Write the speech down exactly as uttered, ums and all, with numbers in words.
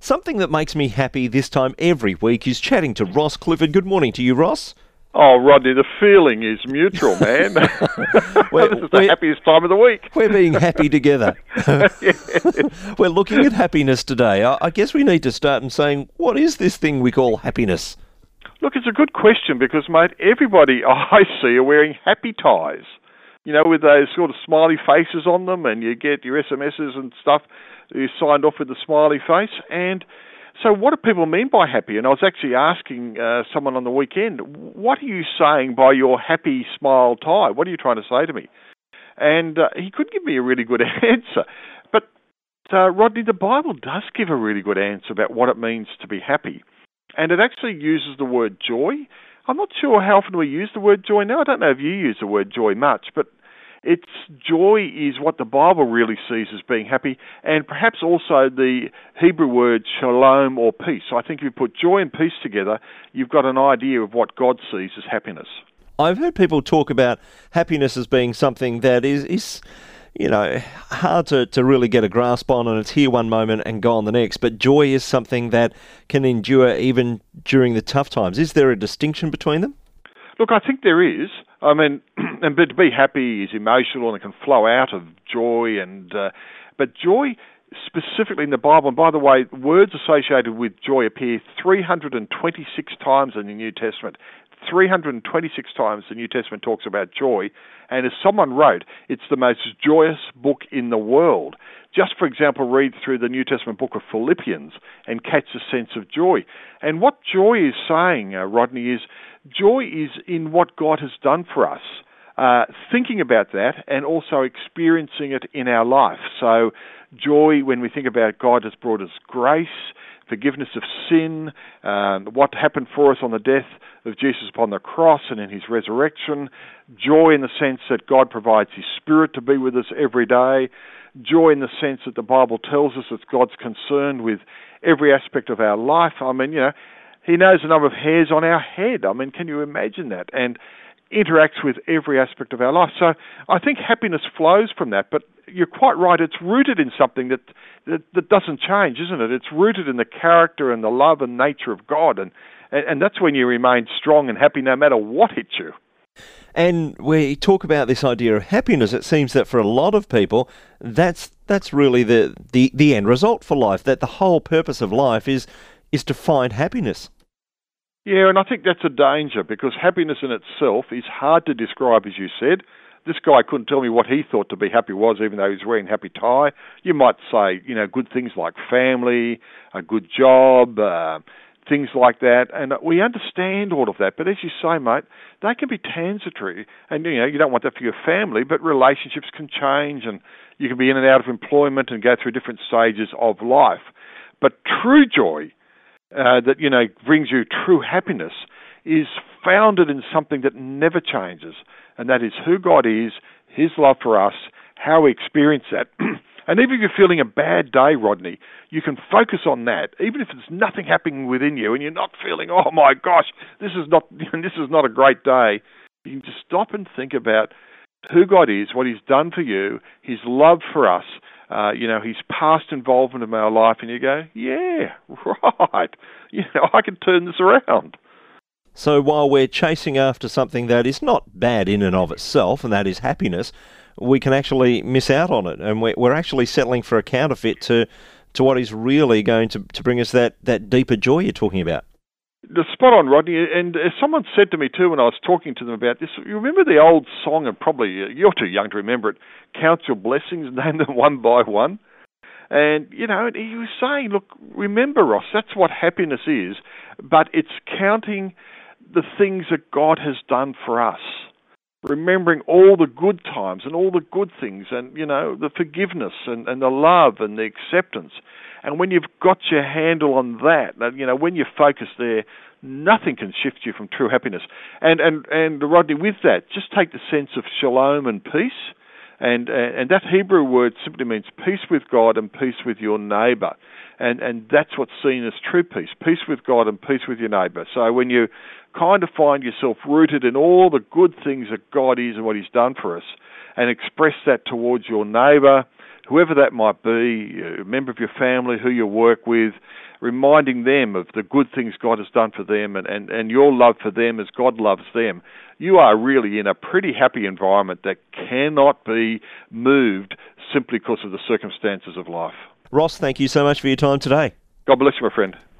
Something that makes me happy this time every week is chatting to Ross Clifford. Good morning to you, Ross. Oh, Rodney, the feeling is mutual, man. We're, this is the happiest time of the week. We're being happy together. We're looking at happiness today. I, I guess we need to start in saying, what is this thing we call happiness? Look, it's a good question because, mate, everybody I see are wearing happy ties, you know, with those sort of smiley faces on them, and you get your S M Ses and stuff, you signed off with the smiley face, and so what do people mean by happy? And I was actually asking uh, someone on the weekend, what are you saying by your happy smile tie? What are you trying to say to me? And uh, he couldn't give me a really good answer. But, uh, Rodney, the Bible does give a really good answer about what it means to be happy. And it actually uses the word joy. I'm not sure how often we use the word joy now. I don't know if you use the word joy much, but it's joy is what the Bible really sees as being happy, and perhaps also the Hebrew word shalom or peace. So I think if you put joy and peace together, you've got an idea of what God sees as happiness. I've heard people talk about happiness as being something that is, is you know, hard to, to really get a grasp on, and it's here one moment and gone the next. But joy is something that can endure even during the tough times. Is there a distinction between them? Look, I think there is. I mean, and but to be happy is emotional and it can flow out of joy. And uh, but joy, specifically in the Bible, and by the way, words associated with joy appear three hundred twenty-six times in the New Testament. three hundred twenty-six times the New Testament talks about joy. And as someone wrote, it's the most joyous book in the world. Just, for example, read through the New Testament book of Philippians and catch a sense of joy. And what joy is saying, uh, Rodney, is joy is in what God has done for us, uh, thinking about that and also experiencing it in our life. So joy, when we think about God has brought us grace, forgiveness of sin, um, what happened for us on the death of Jesus upon the cross and in his resurrection, joy in the sense that God provides his Spirit to be with us every day, joy in the sense that the Bible tells us that God's concerned with every aspect of our life. I mean, you know, he knows the number of hairs on our head. I mean, can you imagine that? And interacts with every aspect of our life. So I think happiness flows from that, but you're quite right, it's rooted in something that, that, that doesn't change, isn't it? It's rooted in the character and the love and nature of God, and, and, and that's when you remain strong and happy no matter what hits you. And we talk about this idea of happiness. It seems that for a lot of people, that's that's really the, the, the end result for life, that the whole purpose of life is is to find happiness. Yeah, and I think that's a danger because happiness in itself is hard to describe, as you said. This guy couldn't tell me what he thought to be happy was, even though he was wearing a happy tie. You might say, you know, good things like family, a good job, uh, things like that, and we understand all of that. But as you say, mate, they can be transitory, and you know, you don't want that for your family. But relationships can change, and you can be in and out of employment and go through different stages of life. But true joy, uh, that you know, brings you true happiness, is founded in something that never changes, and that is who God is, his love for us, how we experience that. And even if you're feeling a bad day, Rodney, you can focus on that, even if there's nothing happening within you and you're not feeling, oh my gosh, this is not this is not a great day. You can just stop and think about who God is, what he's done for you, his love for us, uh, you know, his past involvement in our life, and you go, yeah, right, you know, I can turn this around. So while we're chasing after something that is not bad in and of itself, and that is happiness, we can actually miss out on it, and we're, we're actually settling for a counterfeit to to what is really going to, to bring us that, that deeper joy you're talking about. The spot on, Rodney, and as someone said to me too when I was talking to them about this, you remember the old song, and probably you're too young to remember it, Count Your Blessings, name them one by one. And, you know, he was saying, look, remember, Ross, that's what happiness is, but it's counting the things that God has done for us. Remembering all the good times and all the good things and, you know, the forgiveness and, and the love and the acceptance. And when you've got your handle on that, you know, when you're focused there, nothing can shift you from true happiness. And, and, and Rodney, with that, just take the sense of shalom and peace. And, and that Hebrew word simply means peace with God and peace with your neighbour. And, and that's what's seen as true peace, peace with God and peace with your neighbour. So when you kind of find yourself rooted in all the good things that God is and what he's done for us, and express that towards your neighbour, whoever that might be, a member of your family, who you work with, reminding them of the good things God has done for them and, and, and your love for them as God loves them, you are really in a pretty happy environment that cannot be moved simply because of the circumstances of life. Ross, thank you so much for your time today. God bless you, my friend.